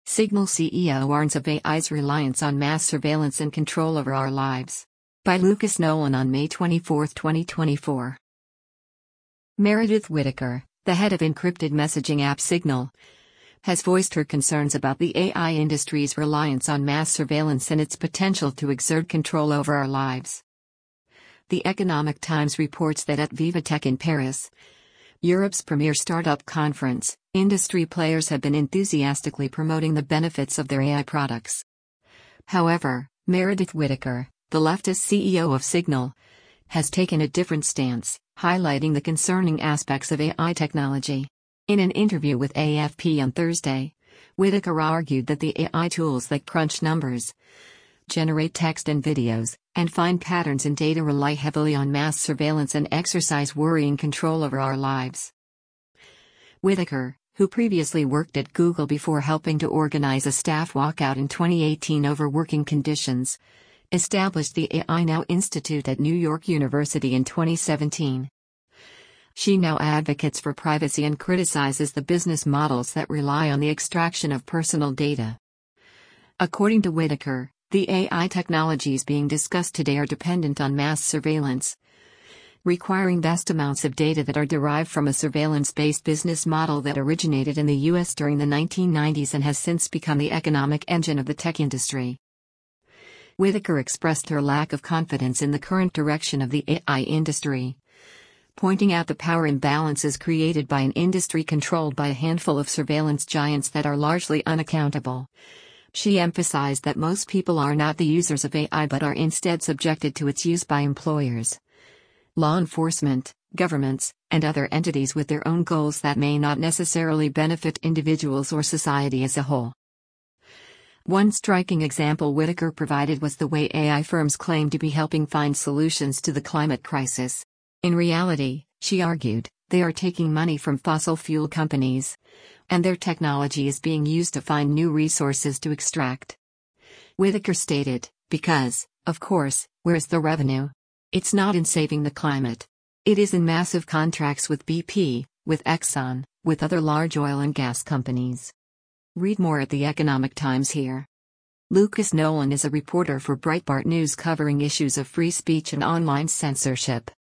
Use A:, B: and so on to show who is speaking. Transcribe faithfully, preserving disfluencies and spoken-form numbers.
A: Signal C E O warns of A I's reliance on mass surveillance and control over our lives. By Lucas Nolan on May twenty-fourth, twenty twenty-four. Meredith Whittaker, the head of encrypted messaging app Signal, has voiced her concerns about the A I industry's reliance on mass surveillance and its potential to exert control over our lives. The Economic Times reports that at VivaTech in Paris, Europe's premier startup conference, industry players have been enthusiastically promoting the benefits of their A I products. However, Meredith Whittaker, the leftist C E O of Signal, has taken a different stance, highlighting the concerning aspects of A I technology. In an interview with A F P on Thursday, Whittaker argued that the A I tools that crunch numbers, generate text and videos, and find patterns in data rely heavily on mass surveillance and exercise worrying control over our lives. Whittaker, who previously worked at Google before helping to organize a staff walkout in twenty eighteen over working conditions, established the A I Now Institute at New York University in twenty seventeen. She now advocates for privacy and criticizes the business models that rely on the extraction of personal data. According to Whittaker, the A I technologies being discussed today are dependent on mass surveillance, requiring vast amounts of data that are derived from a surveillance-based business model that originated in the U S during the nineteen nineties and has since become the economic engine of the tech industry. Whittaker expressed her lack of confidence in the current direction of the A I industry, pointing out the power imbalances created by an industry controlled by a handful of surveillance giants that are largely unaccountable. She emphasized that most people are not the users of A I but are instead subjected to its use by employers, law enforcement, governments, and other entities with their own goals that may not necessarily benefit individuals or society as a whole. One striking example Whittaker provided was the way A I firms claim to be helping find solutions to the climate crisis. In reality, she argued, they are taking money from fossil fuel companies, and their technology is being used to find new resources to extract. Whittaker stated, because, of course, where's the revenue? It's not in saving the climate. It is in massive contracts with B P, with Exxon, with other large oil and gas companies. Read more at the Economic Times here. Lucas Nolan is a reporter for Breitbart News covering issues of free speech and online censorship.